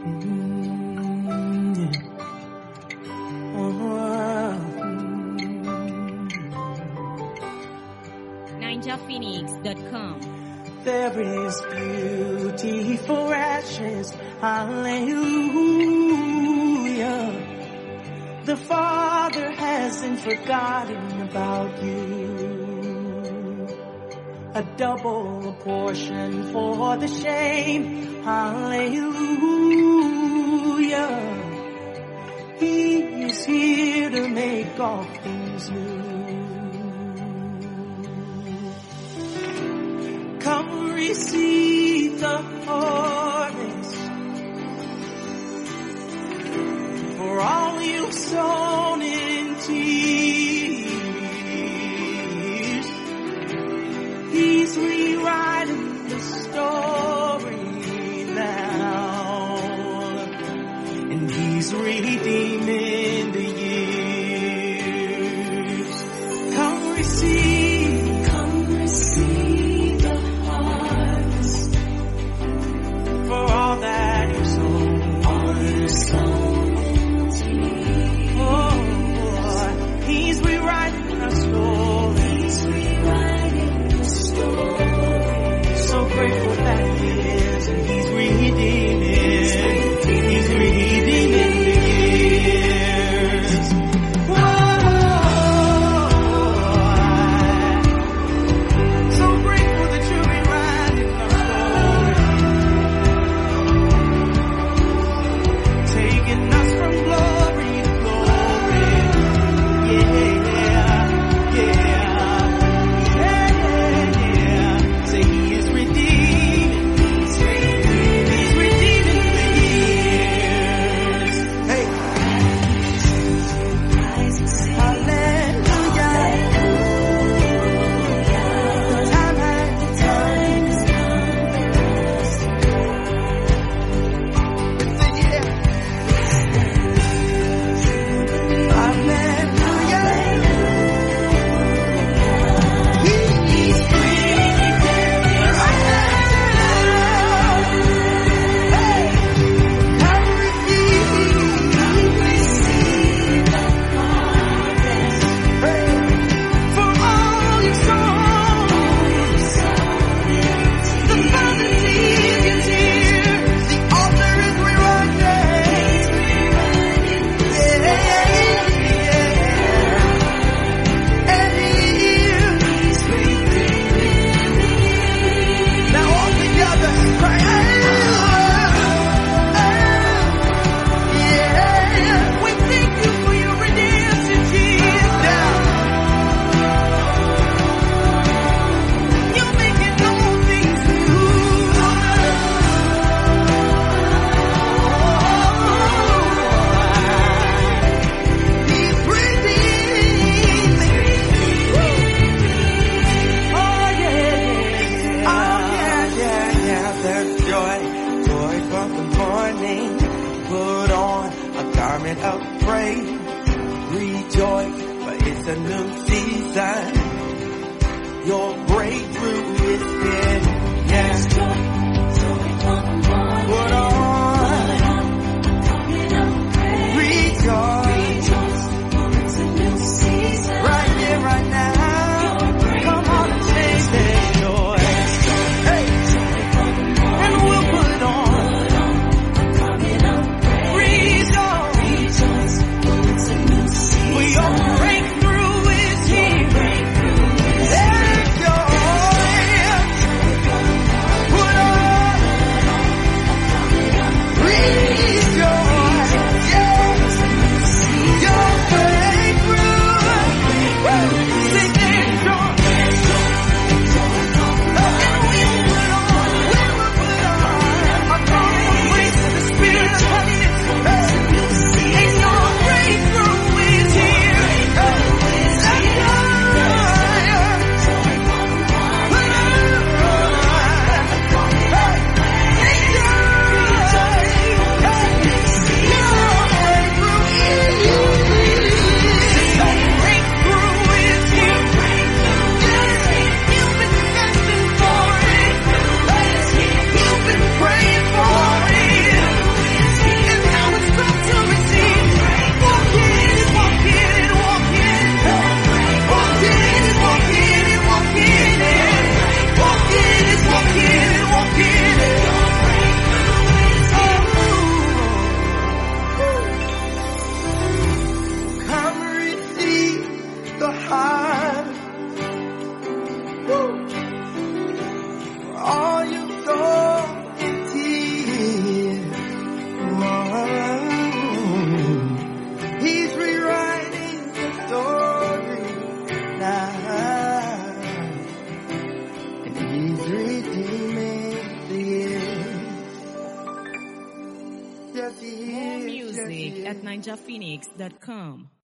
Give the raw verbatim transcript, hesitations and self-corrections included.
ninja phoenix dot com. There is beauty for ashes, hallelujah. The Father hasn't forgotten about you. A double portion for the shame, hallelujah. He is here to make all things new. Come receive the harvest for all you've sown in tears. He's rewriting the story now, and he's redeeming the years. Come receive, come receive the harvest for all that you've sown, all you've sown in tears. Oh, he's rewriting our story. He's rewriting the story. So grateful that he is, and he's redeeming. He's redeeming the years. Whoa. So grateful that you're rewriting our story. Taking us from glory to glory. Yeah, yeah, yeah, yeah. Say he is redeeming. He's redeeming. He's redeeming the years. Hey. Hallelujah. Time has time has come. Yeah. Hallelujah. He's redeeming right now. Hey. Come receive, come receive the harvest. Hey. For all you sown, the Father sees your tears. The altar is rewriting. Yeah, yeah. And he is redeeming. Now all together, cry, yeah. We thank you for your redemption, Jesus. You're making all things new. He's redeeming. Oh yeah, oh yeah, yeah, yeah. There's joy, joy from the morning. Put on a garment of praise. Rejoice, for it's a new season. Your breakthrough is here. Yes, joy, joy from the morning. Put on a garment of praise. Rejoice, for it's a new season. Right here, right now. Come on and taste that joy. Hey, and we'll put on. Rejoice, for your breakthrough is here. There's joy. ninja phoenix dot com.